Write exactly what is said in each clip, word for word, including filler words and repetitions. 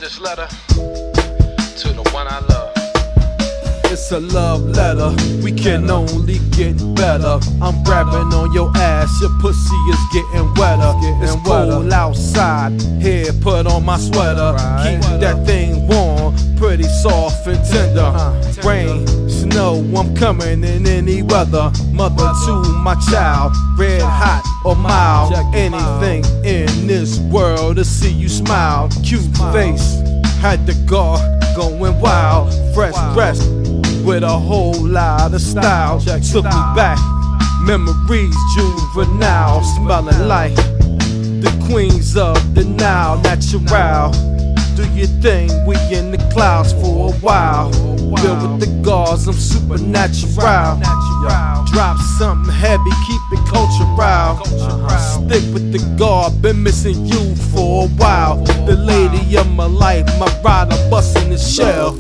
this letter to the one I love. It's a love letter, we can only get better. I'm grabbing on your ass, your pussy is getting wetter. It's cold outside, here put on my sweater. Keep that thing warm, pretty soft and tender. Rain, snow, I'm coming in any weather. Mother to my child, red hot or mild. Anything in this world to see you smile. Cute face, had the guard going wild. Fresh dress with a whole lot of style. Took me back, memories juvenile. Smelling like the queens of the Nile. Natural, do your thing, we in the clouds for a while. Built with the gauze, I'm supernatural. Drop something heavy, keep it cultural. Stick with the guard, been missing you for a while. The lady of my life, my rider busting the shell.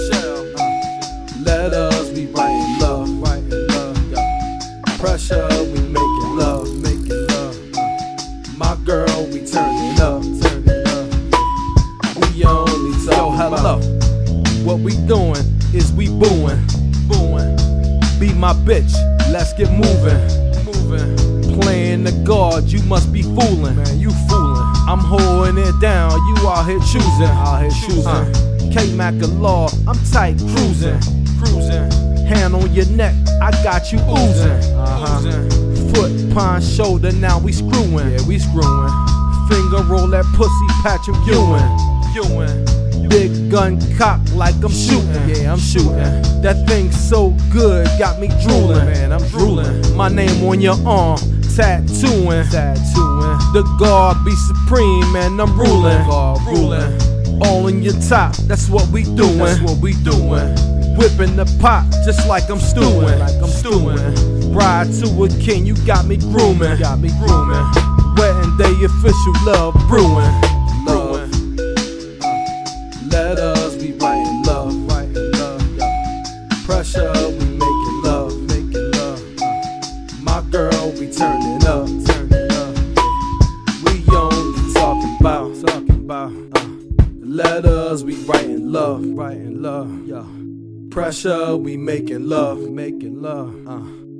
Let us be writing love, writing love. Pressure, we making love, making love. My girl, we turning up, turning up. We only talk. Yo, hello. What we doing is we booing, booing. Be my bitch, let's get moving, moving. Playing the guard, you must be fooling, man. You fooling. I'm holding it down, you out here choosing, out here choosing. Uh, K-Mac a law, I'm tight cruising. Cruising. Hand on your neck, I got you oozing. Uh-huh. Foot, pine, shoulder, now we screwing. Yeah, we screwing. Finger roll that pussy, Patrick Ewing. Ewing. Big gun cock like I'm shooting. Yeah, I'm shooting. That thing so good, got me drooling. Man, I'm drooling. My name on your arm, tattooing. Tattooing. The guard be supreme, and I'm ruling. Guard ruling. All in your top, that's what we doing. That's what we doing. Whipping the pot just like I'm stewing, like I'm stewing. Bride to a king, you got me grooming, got me grooming. Wedding day official, love brewing, love. Let us be writing love, writing love. Pressure, we making love, making love. My girl, we turning up, turning up. We only talking about, talking about. Uh. Let us be writing love, writing love. Yeah. Pressure, we making love, making love. Uh.